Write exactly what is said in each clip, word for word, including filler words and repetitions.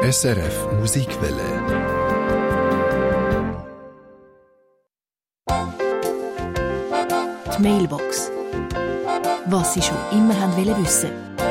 S R F Musikwelle. Die Mailbox. Was Sie schon immer haben wollen wissen.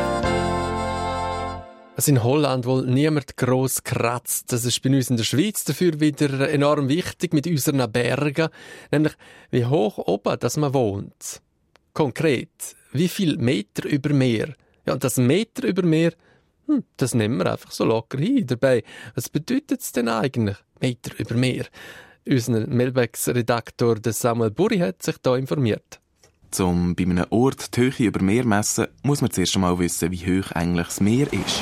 Was in Holland wohl niemand gross kratzt. Das ist bei uns in der Schweiz dafür wieder enorm wichtig mit unseren Bergen. Nämlich, wie hoch oben dass man wohnt. Konkret, wie viel Meter über Meer. Ja, und das Meter über Meer, hm, das nehmen wir einfach so locker hin. Dabei, was bedeutet es denn eigentlich, Meter über Meer? Unser Mailbox-Redaktor Samuel Buri hat sich da informiert. Um bei einem Ort die Höhe über Meer zu messen, muss man zuerst einmal wissen, wie hoch eigentlich das Meer ist.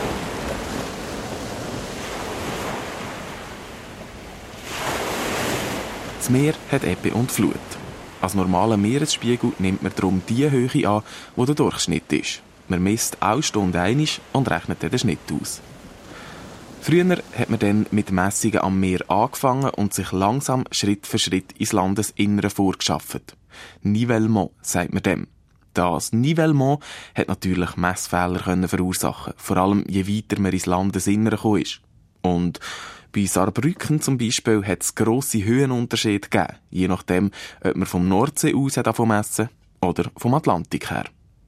Das Meer hat Ebbe und Flut. Als normaler Meeresspiegel nimmt man darum die Höhe an, wo der Durchschnitt ist. Man misst alle Stunde einmal und rechnet den Schnitt aus. Früher hat man dann mit Messungen am Meer angefangen und sich langsam Schritt für Schritt ins Landesinnere vorgeschafft. Nivellement, sagt man dem. Das Nivellement hat natürlich Messfehler können verursachen, vor allem je weiter man ins Landesinnere gekommen ist. Und bei Saarbrücken zum Beispiel hat es grosse Höhenunterschiede gegeben, je nachdem, ob man vom Nordsee aus davon messen oder vom Atlantik her.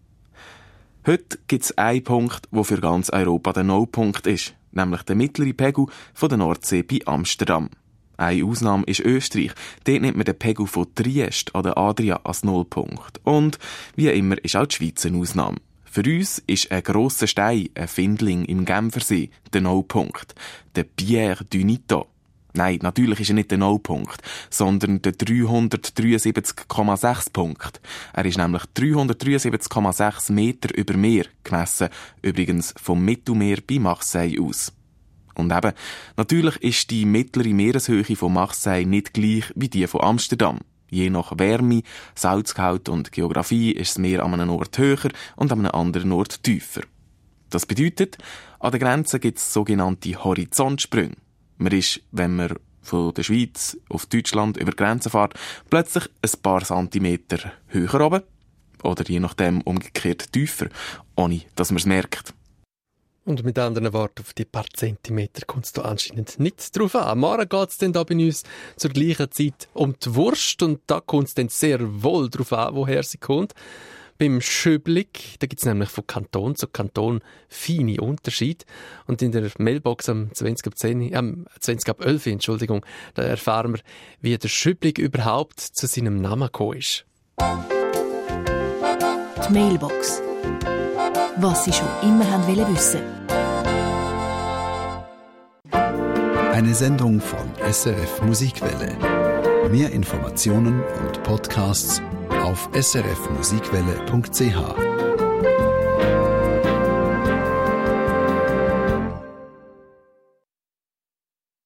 Heute gibt es einen Punkt, der für ganz Europa der No-Punkt ist, nämlich der mittlere Pegel von der Nordsee bei Amsterdam. Eine Ausnahme ist Österreich. Dort nimmt man den Pegel von Triest an der Adria als Nullpunkt. Und wie immer ist auch die Schweiz eine Ausnahme. Für uns ist ein grosser Stein, ein Findling im Genfersee, der No-Punkt. Der Pierre du Nito. Nein, natürlich ist er nicht der No-Punkt, sondern der dreihundertdreiundsiebzig Komma sechs Punkt. Er ist nämlich dreihundertdreiundsiebzig Komma sechs Meter über Meer, gemessen übrigens vom Mittelmeer bei Marseille aus. Und eben, natürlich ist die mittlere Meereshöhe von Marseille nicht gleich wie die von Amsterdam. Je nach Wärme, Salzgehalt und Geografie ist das Meer an einem Ort höher und an einem anderen Ort tiefer. Das bedeutet, an der Grenze gibt es sogenannte Horizontsprünge. Man ist, wenn man von der Schweiz auf Deutschland über die Grenze fährt, plötzlich ein paar Zentimeter höher oben oder je nachdem umgekehrt tiefer, ohne dass man es merkt. Und mit anderen Worten, auf die paar Zentimeter kommt es da anscheinend nicht drauf an. Morgen geht es dann da bei uns zur gleichen Zeit um die Wurst und da kommt es dann sehr wohl drauf an, woher sie kommt. Beim Schöblig, da gibt es nämlich von Kanton zu Kanton feine Unterschiede. Und in der Mailbox am zwanzig ab zehn, ähm, zwanzig ab elf, Entschuldigung, da erfahren wir, wie der Schöblig überhaupt zu seinem Namen gekommen ist. Die Mailbox. Was Sie schon immer haben wollen wissen. Eine Sendung von S R F Musikwelle. Mehr Informationen und Podcasts auf s r f musikwelle punkt c h.